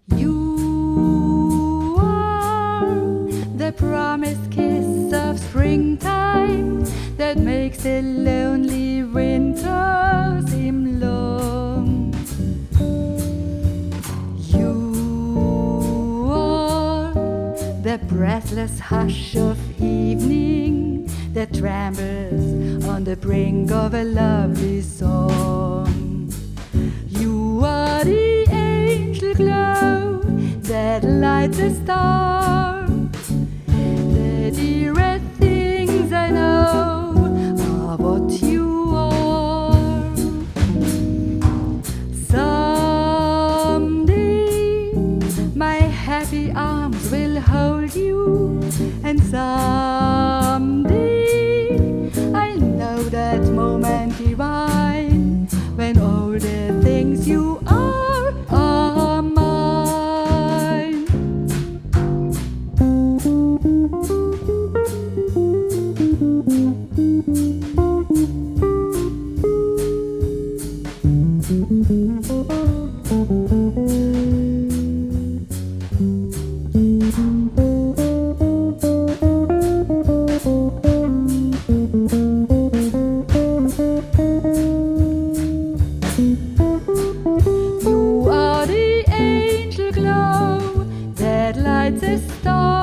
You are the promised kiss of springtime that makes a lonely winter seem long. You are the breathless hush of evening that trembles on the brink of a lovely song. You are the angel glow that lights a star. The dearest things I know are what you are. Someday my happy arms will hold you, and someday I'll know that moment divine when all the things you are mine. You are the angel glow that lights a star.